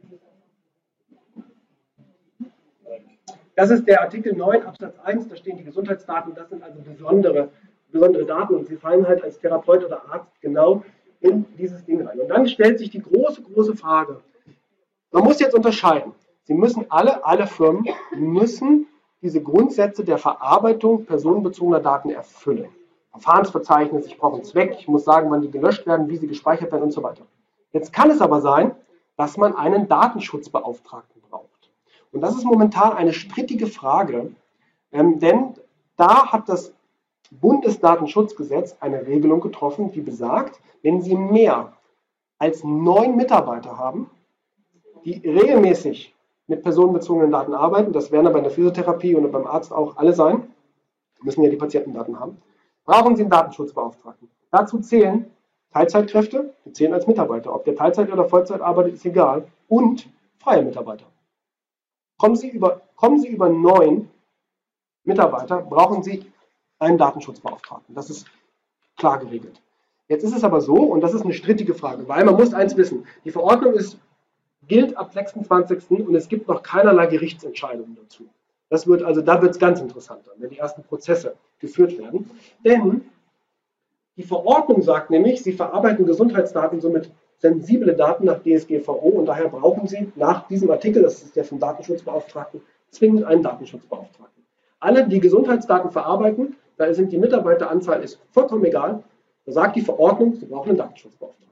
Das ist der Artikel neun Absatz eins, da stehen die Gesundheitsdaten, das sind also besondere, besondere Daten und sie fallen halt als Therapeut oder Arzt genau in dieses Ding rein. Und dann stellt sich die große, große Frage. Man muss jetzt unterscheiden. Sie müssen alle, alle Firmen müssen diese Grundsätze der Verarbeitung personenbezogener Daten erfüllen. Verfahrensverzeichnis, ich brauche einen Zweck, ich muss sagen, wann die gelöscht werden, wie sie gespeichert werden und so weiter. Jetzt kann es aber sein, dass man einen Datenschutzbeauftragten braucht. Und das ist momentan eine strittige Frage, ähm, denn da hat das Bundesdatenschutzgesetz eine Regelung getroffen, die besagt, wenn Sie mehr als neun Mitarbeiter haben, die regelmäßig mit personenbezogenen Daten arbeiten, das werden aber in der Physiotherapie und beim Arzt auch alle sein, müssen ja die Patientendaten haben, brauchen Sie einen Datenschutzbeauftragten. Dazu zählen Teilzeitkräfte, die zählen als Mitarbeiter. Ob der Teilzeit oder Vollzeit arbeitet, ist egal. Und freie Mitarbeiter. Kommen Sie über, kommen Sie über neun Mitarbeiter, brauchen Sie einen Datenschutzbeauftragten. Das ist klar geregelt. Jetzt ist es aber so, und das ist eine strittige Frage, weil man muss eins wissen, die Verordnung ist, gilt ab sechsundzwanzigsten und es gibt noch keinerlei Gerichtsentscheidungen dazu. Das wird also, da wird es ganz interessant, wenn die ersten Prozesse geführt werden. Denn die Verordnung sagt nämlich, Sie verarbeiten Gesundheitsdaten, somit sensible Daten nach D S G V O und daher brauchen Sie nach diesem Artikel, das ist der vom Datenschutzbeauftragten, zwingend einen Datenschutzbeauftragten. Alle, die Gesundheitsdaten verarbeiten, da sind die Mitarbeiteranzahl ist vollkommen egal, da sagt die Verordnung, Sie brauchen einen Datenschutzbeauftragten.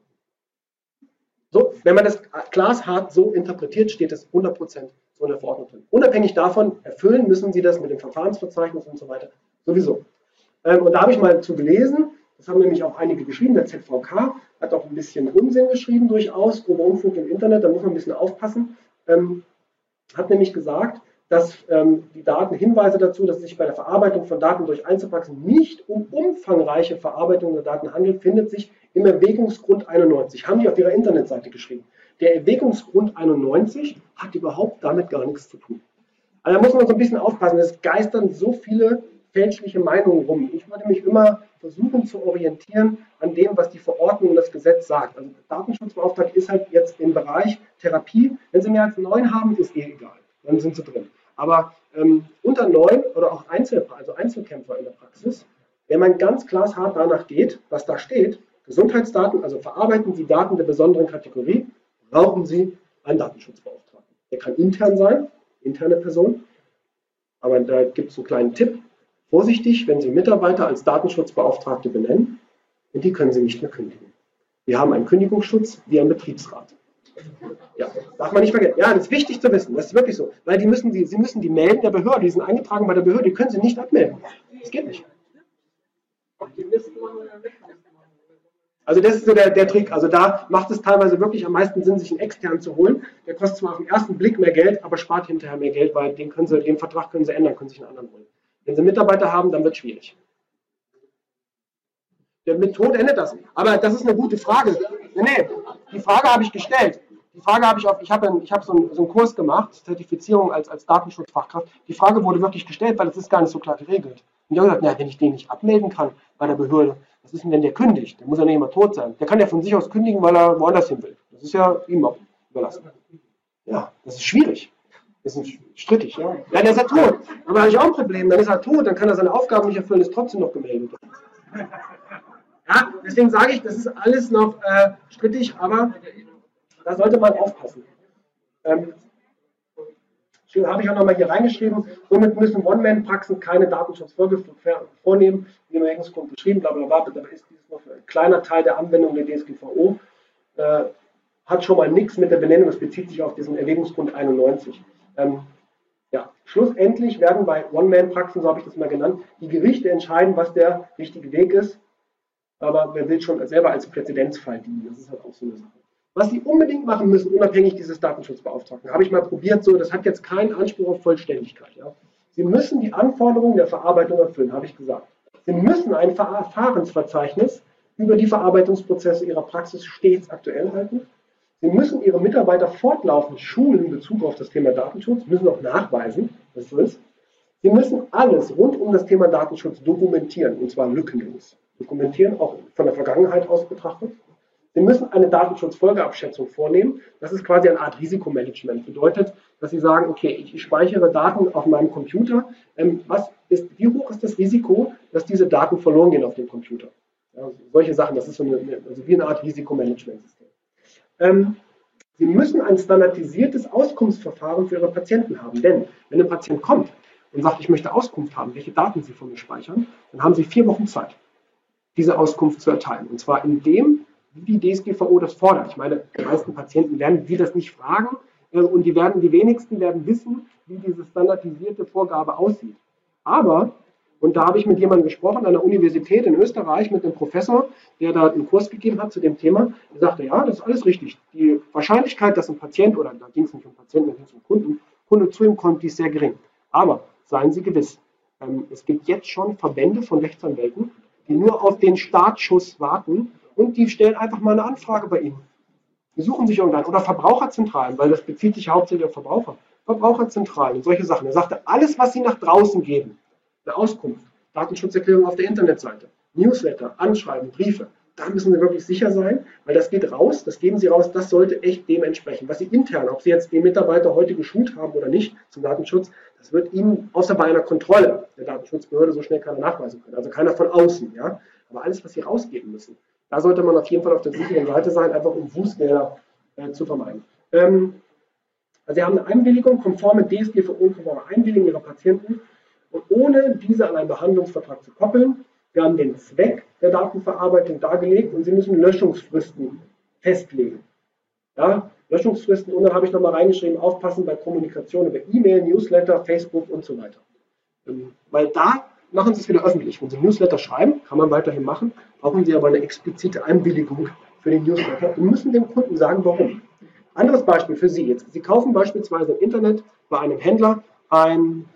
So, wenn man das glashart so interpretiert, steht es hundert Prozent so in der Verordnung drin. Unabhängig davon, erfüllen müssen Sie das mit dem Verfahrensverzeichnis und so weiter, sowieso. Ähm, und da habe ich mal zu gelesen, das haben nämlich auch einige geschrieben, der Z V K hat auch ein bisschen Unsinn geschrieben durchaus, grober Unfug im Internet, da muss man ein bisschen aufpassen, ähm, hat nämlich gesagt, dass ähm, die Daten Hinweise dazu, dass es sich bei der Verarbeitung von Daten durch Einzelpraxen nicht um umfangreiche Verarbeitung der Daten handelt, findet sich im Erwägungsgrund einundneunzig. Haben die auf ihrer Internetseite geschrieben. Der Erwägungsgrund einundneunzig hat überhaupt damit gar nichts zu tun. Also da muss man so ein bisschen aufpassen, es geistern so viele fälschliche Meinungen rum. Ich würde mich immer versuchen zu orientieren an dem, was die Verordnung und das Gesetz sagt. Also Datenschutzbeauftragter ist halt jetzt im Bereich Therapie. Wenn Sie mehr als neun haben, ist eh egal. Dann sind Sie drin. Aber ähm, unter neun oder auch Einzel, also Einzelkämpfer in der Praxis, wenn man ganz glashart danach geht, was da steht, Gesundheitsdaten, also verarbeiten Sie Daten der besonderen Kategorie, brauchen Sie einen Datenschutzbeauftragten. Der kann intern sein, interne Person, aber da gibt es einen kleinen Tipp. Vorsichtig, wenn Sie Mitarbeiter als Datenschutzbeauftragte benennen, und die können Sie nicht mehr kündigen. Wir haben einen Kündigungsschutz wie ein Betriebsrat. Ja, darf man nicht vergessen. Ja, das ist wichtig zu wissen. Das ist wirklich so. Weil die müssen die, sie müssen die melden der Behörde. Die sind eingetragen bei der Behörde. Die können sie nicht abmelden. Das geht nicht. Also das ist so der, der Trick. Also da macht es teilweise wirklich am meisten Sinn, sich einen externen zu holen. Der kostet zwar auf den ersten Blick mehr Geld, aber spart hinterher mehr Geld, weil den, können sie, den Vertrag können sie ändern, können sich einen anderen holen. Wenn sie Mitarbeiter haben, dann wird es schwierig. Der mit Tod endet das. Aber das ist eine gute Frage. Nee, nee, die Frage habe ich gestellt. Die Frage habe ich auf, ich habe, ich habe so, einen, so einen Kurs gemacht, Zertifizierung als, als Datenschutzfachkraft. Die Frage wurde wirklich gestellt, weil es ist gar nicht so klar geregelt. Und ich habe gesagt, na, wenn ich den nicht abmelden kann bei der Behörde, was ist denn, wenn der kündigt? Der muss ja nicht immer tot sein. Der kann ja von sich aus kündigen, weil er woanders hin will. Das ist ja ihm auch überlassen. Ja, das ist schwierig. Das ist strittig, ja. Ja, der ist ja tot. Aber da habe ich auch ein Problem. Dann ist er tot, dann kann er seine Aufgaben nicht erfüllen, ist trotzdem noch gemeldet. Ja, deswegen sage ich, das ist alles noch äh, strittig, aber da sollte man aufpassen. Ähm, habe ich auch nochmal hier reingeschrieben, somit müssen One-Man-Praxen keine Datenschutzfolge vornehmen, wie im Erwägungsgrund beschrieben, bla bla bla, da ist dies noch ein kleiner Teil der Anwendung der D S G V O, äh, hat schon mal nichts mit der Benennung, das bezieht sich auf diesen Erwägungsgrund einundneunzig. Ähm, ja, schlussendlich werden bei One-Man-Praxen, so habe ich das mal genannt, die Gerichte entscheiden, was der richtige Weg ist, aber wer will schon selber als Präzedenzfall dienen, das ist halt auch so eine Sache. Was Sie unbedingt machen müssen, unabhängig dieses Datenschutzbeauftragten, habe ich mal probiert, so, das hat jetzt keinen Anspruch auf Vollständigkeit. Ja. Sie müssen die Anforderungen der Verarbeitung erfüllen, habe ich gesagt. Sie müssen ein Verfahrensverzeichnis über die Verarbeitungsprozesse Ihrer Praxis stets aktuell halten. Sie müssen Ihre Mitarbeiter fortlaufend schulen in Bezug auf das Thema Datenschutz, müssen auch nachweisen, dass es so ist. Sie müssen alles rund um das Thema Datenschutz dokumentieren, und zwar lückenlos. Dokumentieren, auch von der Vergangenheit aus betrachtet. Sie müssen eine Datenschutzfolgeabschätzung vornehmen. Das ist quasi eine Art Risikomanagement. Bedeutet, dass Sie sagen, okay, ich speichere Daten auf meinem Computer. Ähm, was ist, wie hoch ist das Risiko, dass diese Daten verloren gehen auf dem Computer? Ja, solche Sachen, das ist so eine, also wie eine Art Risikomanagementsystem. Ähm, Sie müssen ein standardisiertes Auskunftsverfahren für Ihre Patienten haben. Denn wenn ein Patient kommt und sagt, ich möchte Auskunft haben, welche Daten Sie von mir speichern, dann haben Sie vier Wochen Zeit, diese Auskunft zu erteilen. Und zwar in dem, wie die D S G V O das fordert. Ich meine, die meisten Patienten werden die das nicht fragen äh, und die, werden, die wenigsten werden wissen, wie diese standardisierte Vorgabe aussieht. Aber, und da habe ich mit jemandem gesprochen an der Universität in Österreich, mit einem Professor, der da einen Kurs gegeben hat zu dem Thema, der sagte, ja, das ist alles richtig. Die Wahrscheinlichkeit, dass ein Patient, oder da ging es nicht um Patienten, da ging es um Kunden, Kunde zu ihm kommt, die ist sehr gering. Aber seien Sie gewiss, ähm, es gibt jetzt schon Verbände von Rechtsanwälten, die nur auf den Startschuss warten, und die stellen einfach mal eine Anfrage bei Ihnen. Die suchen sich irgendwann. Oder Verbraucherzentralen, weil das bezieht sich hauptsächlich auf Verbraucher. Verbraucherzentralen und solche Sachen. Er sagte, alles, was Sie nach draußen geben, eine Auskunft, Datenschutzerklärung auf der Internetseite, Newsletter, Anschreiben, Briefe, da müssen Sie wirklich sicher sein, weil das geht raus, das geben Sie raus, das sollte echt dem entsprechen. Was Sie intern, ob Sie jetzt den Mitarbeiter heute geschult haben oder nicht zum Datenschutz, das wird Ihnen, außer bei einer Kontrolle der Datenschutzbehörde, so schnell keiner nachweisen können. Also keiner von außen. Ja? Aber alles, was Sie rausgeben müssen, da sollte man auf jeden Fall auf der sicheren Seite sein, einfach um Bußgelder äh, zu vermeiden. Ähm, also Sie haben eine Einwilligung, konforme D S G V O-konforme Einwilligung Ihrer Patienten, und ohne diese an einen Behandlungsvertrag zu koppeln. Wir haben den Zweck der Datenverarbeitung dargelegt und Sie müssen Löschungsfristen festlegen. Ja, Löschungsfristen, und dann habe ich nochmal reingeschrieben, aufpassen bei Kommunikation über E-Mail, Newsletter, Facebook und so weiter. Ähm, weil da machen Sie es wieder öffentlich. Wenn Sie Newsletter schreiben, kann man weiterhin machen, brauchen Sie aber eine explizite Einwilligung für den Newsletter und müssen dem Kunden sagen, warum. Anderes Beispiel für Sie jetzt. Sie kaufen beispielsweise im Internet bei einem Händler ein,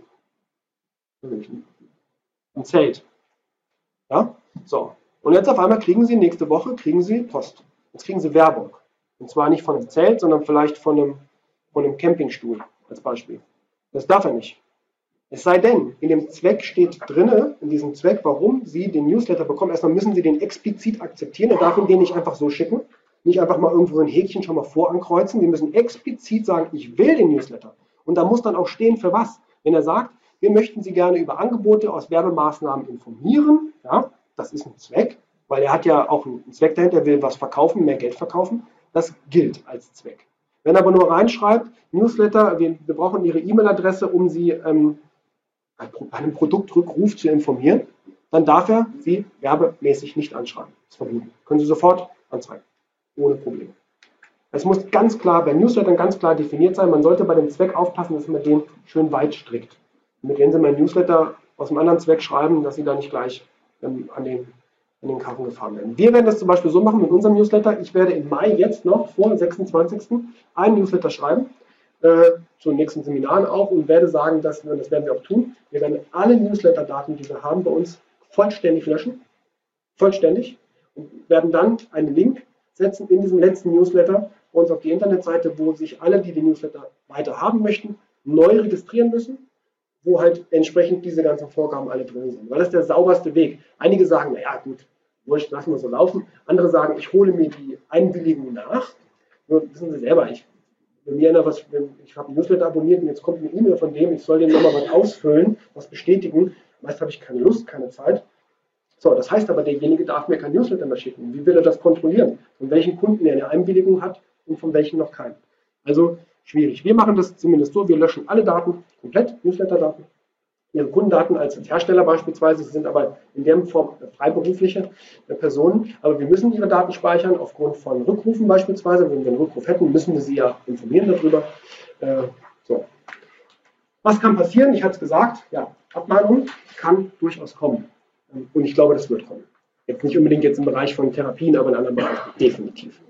ein Zelt. Ja? So. Und jetzt auf einmal kriegen Sie nächste Woche kriegen Sie Post. Jetzt kriegen Sie Werbung. Und zwar nicht von einem Zelt, sondern vielleicht von einem, von einem Campingstuhl als Beispiel. Das darf er nicht. Es sei denn, in dem Zweck steht drin, in diesem Zweck, warum Sie den Newsletter bekommen. Erstmal müssen Sie den explizit akzeptieren. Er darf Ihnen den nicht einfach so schicken. Nicht einfach mal irgendwo so ein Häkchen schon mal vorankreuzen. Sie müssen explizit sagen, ich will den Newsletter. Und da muss dann auch stehen, für was. Wenn er sagt, wir möchten Sie gerne über Angebote aus Werbemaßnahmen informieren. Ja, das ist ein Zweck, weil er hat ja auch einen Zweck dahinter, er will was verkaufen, mehr Geld verkaufen. Das gilt als Zweck. Wenn er aber nur reinschreibt, Newsletter, wir, wir brauchen Ihre E-Mail-Adresse, um Sie ähm, bei einem Produktrückruf zu informieren, dann darf er Sie werbemäßig nicht anschreiben. Das ist verboten. Können Sie sofort anzeigen. Ohne Probleme. Es muss ganz klar bei Newslettern ganz klar definiert sein. Man sollte bei dem Zweck aufpassen, dass man den schön weit strickt. Mit denen Sie meinen Newsletter aus einem anderen Zweck schreiben, dass Sie da nicht gleich ähm, an, den, an den Karren gefahren werden. Wir werden das zum Beispiel so machen mit unserem Newsletter. Ich werde im Mai jetzt noch vor sechsundzwanzigsten einen Newsletter schreiben, äh, zu den nächsten Seminaren auch, und werde sagen, dass wir, das werden wir auch tun, wir werden alle Newsletter-Daten, die wir haben, bei uns vollständig löschen. Vollständig. Und werden dann einen Link setzen in diesem letzten Newsletter bei uns auf die Internetseite, wo sich alle, die den Newsletter weiter haben möchten, neu registrieren müssen, wo halt entsprechend diese ganzen Vorgaben alle drin sind. Weil das ist der sauberste Weg. Einige sagen, naja gut, wurscht, lassen wir so laufen. Andere sagen, ich hole mir die Einwilligung nach. Nur wissen Sie selber, ich, wenn mir einer was, ich habe ein Newsletter abonniert und jetzt kommt eine E-Mail von dem, ich soll dem nochmal was ausfüllen, was bestätigen. Meist habe ich keine Lust, keine Zeit. So, das heißt aber, derjenige darf mir kein Newsletter mehr schicken. Wie will er das kontrollieren? Von welchen Kunden er eine Einwilligung hat und von welchen noch keinen. Also schwierig. Wir machen das zumindest so, wir löschen alle Daten, komplett, Newsletter-Daten. Ihre Kundendaten als Hersteller beispielsweise, sie sind aber in der Form freiberufliche Personen, aber wir müssen ihre Daten speichern aufgrund von Rückrufen beispielsweise. Wenn wir einen Rückruf hätten, müssen wir sie ja informieren darüber. Äh, so. Was kann passieren? Ich hatte es gesagt, ja, Abmahnung kann durchaus kommen. Und ich glaube, das wird kommen. Jetzt nicht unbedingt jetzt im Bereich von Therapien, aber in anderen Bereichen definitiv.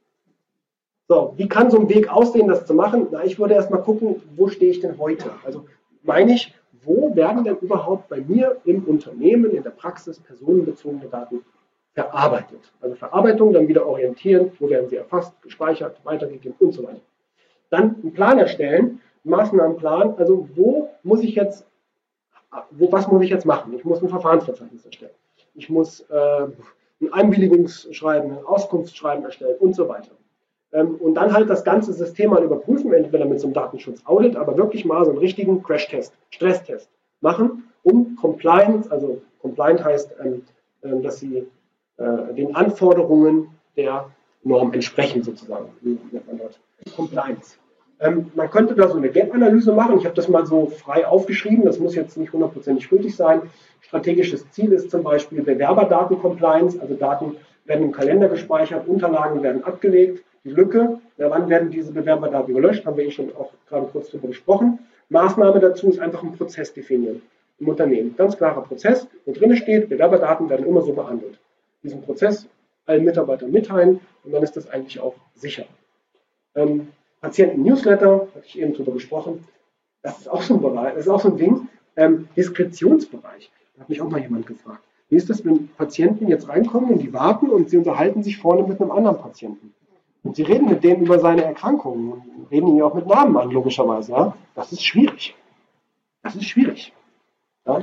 So, wie kann so ein Weg aussehen, das zu machen? Na, ich würde erstmal gucken, wo stehe ich denn heute? Also meine ich, wo werden denn überhaupt bei mir im Unternehmen, in der Praxis personenbezogene Daten verarbeitet? Also Verarbeitung, dann wieder orientieren, wo werden sie erfasst, gespeichert, weitergegeben und so weiter. Dann einen Plan erstellen, einen Maßnahmenplan, also wo muss ich jetzt Wo, was muss ich jetzt machen? Ich muss ein Verfahrensverzeichnis erstellen. Ich muss äh, ein Einwilligungsschreiben, ein Auskunftsschreiben erstellen und so weiter. Ähm, und dann halt das ganze System mal überprüfen, entweder mit so einem Datenschutz-Audit, aber wirklich mal so einen richtigen Crash-Test, Stresstest machen, um Compliance, also Compliant heißt, ähm, äh, dass sie äh, den Anforderungen der Norm entsprechen sozusagen. Wie nennt man dort? Compliance. Ähm, man könnte da so eine Gap-Analyse machen. Ich habe das mal so frei aufgeschrieben. Das muss jetzt nicht hundertprozentig gültig sein. Strategisches Ziel ist zum Beispiel Bewerberdaten-Compliance. Also Daten werden im Kalender gespeichert, Unterlagen werden abgelegt. Die Lücke, ja, wann werden diese Bewerberdaten gelöscht, haben wir eh schon auch gerade kurz darüber gesprochen. Maßnahme dazu ist einfach einen Prozess definieren im Unternehmen. Ganz klarer Prozess, wo drin steht, Bewerberdaten werden immer so behandelt. Diesen Prozess allen Mitarbeitern mitteilen und dann ist das eigentlich auch sicher. Ähm, Patienten-Newsletter, hatte ich eben darüber gesprochen, das ist auch so ein Bereich, das ist auch so ein Ding. Ähm, Diskretionsbereich, da hat mich auch mal jemand gefragt. Wie ist das, wenn Patienten jetzt reinkommen und die warten und sie unterhalten sich vorne mit einem anderen Patienten? Und sie reden mit denen über seine Erkrankungen und reden ihn ja auch mit Namen an, logischerweise. Ja? Das ist schwierig. Das ist schwierig. Ja?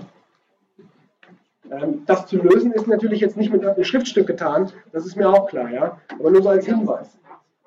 Ähm, das zu lösen ist natürlich jetzt nicht mit einem Schriftstück getan, das ist mir auch klar, ja. Aber nur so als Hinweis.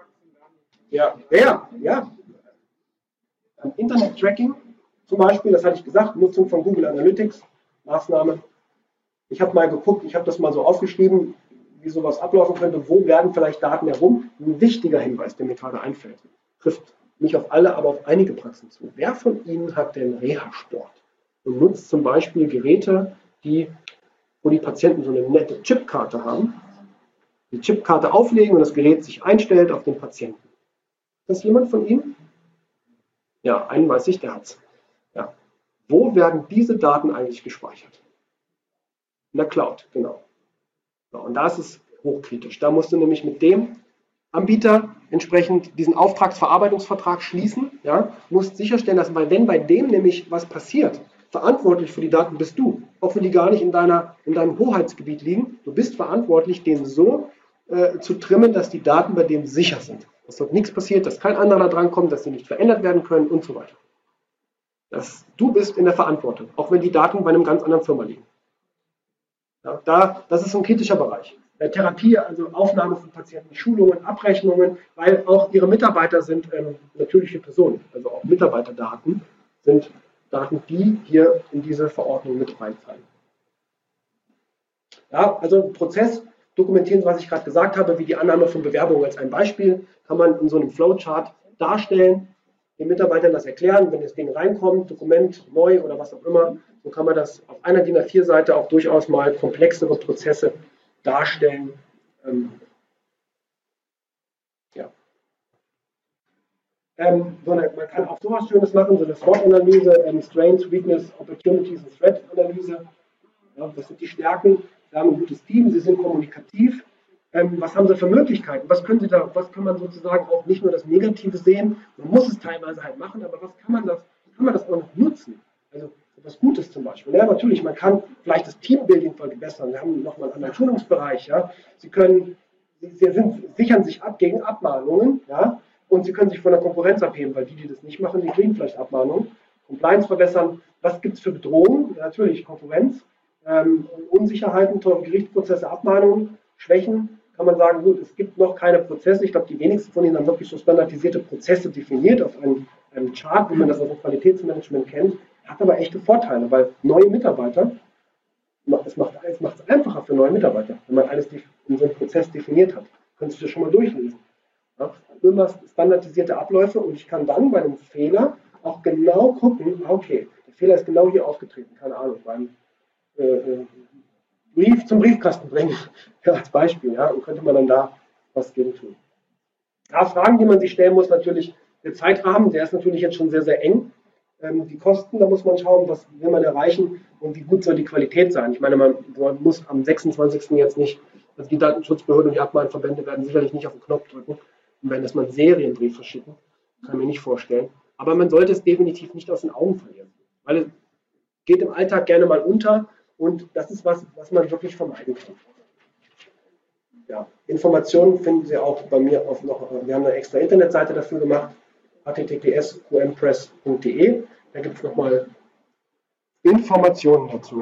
Ja, ja, ja. Internet-Tracking zum Beispiel, das hatte ich gesagt, Nutzung von Google Analytics, Maßnahme. Ich habe mal geguckt, ich habe das mal so aufgeschrieben, wie sowas ablaufen könnte, wo werden vielleicht Daten herum. Ein wichtiger Hinweis, der mir gerade einfällt, trifft nicht auf alle, aber auf einige Praxen zu. Wer von Ihnen hat denn Reha-Sport und nutzt zum Beispiel Geräte, die, wo die Patienten so eine nette Chipkarte haben, die Chipkarte auflegen und das Gerät sich einstellt auf den Patienten? Ist das jemand von Ihnen? Ja, einen weiß ich, der hat's. Ja. Wo werden diese Daten eigentlich gespeichert? In der Cloud, genau. Ja, und da ist es hochkritisch. Da musst du nämlich mit dem Anbieter entsprechend diesen Auftragsverarbeitungsvertrag schließen. Ja, musst sicherstellen, dass, weil wenn bei dem nämlich was passiert, verantwortlich für die Daten bist du, auch wenn die gar nicht in, deiner, in deinem Hoheitsgebiet liegen. Du bist verantwortlich, den so äh, zu trimmen, dass die Daten bei dem sicher sind. Dass dort nichts passiert, dass kein anderer da dran kommt, dass sie nicht verändert werden können und so weiter. Das, du bist in der Verantwortung, auch wenn die Daten bei einem ganz anderen Firma liegen. Ja, da, das ist ein kritischer Bereich. Äh, Therapie, also Aufnahme von Patienten, Schulungen, Abrechnungen, weil auch ihre Mitarbeiter sind ähm, natürliche Personen. Also auch Mitarbeiterdaten sind Daten, die hier in diese Verordnung mit reinfallen. Ja, also Prozess dokumentieren, was ich gerade gesagt habe, wie die Annahme von Bewerbungen als ein Beispiel, kann man in so einem Flowchart darstellen, den Mitarbeitern das erklären, wenn das Ding reinkommt, Dokument neu oder was auch immer, so kann man das auf einer DIN A vier Seite auch durchaus mal komplexere Prozesse darstellen. Ähm, ja. Ähm, so eine, man kann auch sowas Schönes machen, so eine SWOT-Analyse, ähm, Strengths, Weakness, Opportunities und Threat-Analyse. Ja, das sind die Stärken. Sie haben ein gutes Team, sie sind kommunikativ. Ähm, was haben sie für Möglichkeiten? Was können sie da, was kann man sozusagen auch nicht nur das Negative sehen, man muss es teilweise halt machen, aber was kann man das, kann man das auch noch nutzen? Also etwas Gutes zum Beispiel. Ja, natürlich, man kann vielleicht das Teambuilding verbessern. Wir haben nochmal einen anderen Schulungsbereich. Ja. Sie können, sie sind, sichern sich ab gegen Abmahnungen, ja, und sie können sich von der Konkurrenz abheben, weil die, die das nicht machen, die kriegen vielleicht Abmahnungen. Compliance verbessern. Was gibt es für Bedrohungen? Ja, natürlich Konkurrenz, ähm, Unsicherheiten, Gerichtsprozesse, Abmahnungen, Schwächen. Kann man sagen, gut, es gibt noch keine Prozesse. Ich glaube, die wenigsten von ihnen haben wirklich so standardisierte Prozesse definiert auf einem, einem Chart, wie man das aus dem Qualitätsmanagement kennt. Hat aber echte Vorteile, weil neue Mitarbeiter, es macht es macht es einfacher für neue Mitarbeiter, wenn man alles in so einem Prozess definiert hat. Könntest du das schon mal durchlesen. Ja, immer standardisierte Abläufe und ich kann dann bei einem Fehler auch genau gucken, okay, der Fehler ist genau hier aufgetreten, keine Ahnung, beim äh, äh, Brief zum Briefkasten bringen, ja, als Beispiel, ja, und könnte man dann da was gegen tun. Ja, Fragen, die man sich stellen muss, natürlich, der Zeitrahmen, der ist natürlich jetzt schon sehr, sehr eng. Ähm, die Kosten, da muss man schauen, was will man erreichen und wie gut soll die Qualität sein. Ich meine, man, man muss am sechsundzwanzigsten jetzt nicht, also die Datenschutzbehörden und die Abmahnverbände werden sicherlich nicht auf den Knopf drücken und werden erstmal einen Serienbrief verschicken. Kann ich mir nicht vorstellen. Aber man sollte es definitiv nicht aus den Augen verlieren, weil es geht im Alltag gerne mal unter. Und das ist was, was man wirklich vermeiden kann. Ja, Informationen finden Sie auch bei mir auf noch, wir haben eine extra Internetseite dafür gemacht, h t t p s punkt q m press punkt d e. Da gibt es nochmal Informationen dazu.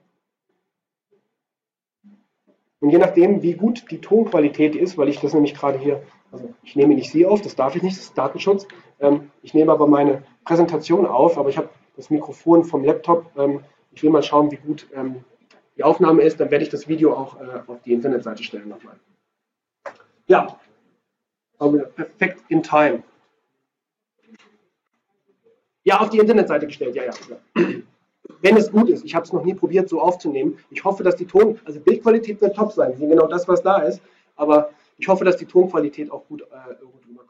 Und je nachdem, wie gut die Tonqualität ist, weil ich das nämlich gerade hier, also ich nehme nicht Sie auf, das darf ich nicht, das ist Datenschutz. Ähm, ich nehme aber meine Präsentation auf, aber ich habe das Mikrofon vom Laptop. Ähm, Ich will mal schauen, wie gut ähm, die Aufnahme ist. Dann werde ich das Video auch äh, auf die Internetseite stellen nochmal. Ja, aber perfekt in time. Ja, auf die Internetseite gestellt, ja, ja. ja. Wenn es gut ist, ich habe es noch nie probiert, so aufzunehmen. Ich hoffe, dass die Ton, also Bildqualität wird top sein. Sie sehen genau das, was da ist. Aber ich hoffe, dass die Tonqualität auch gut, äh, gut rüberkommt.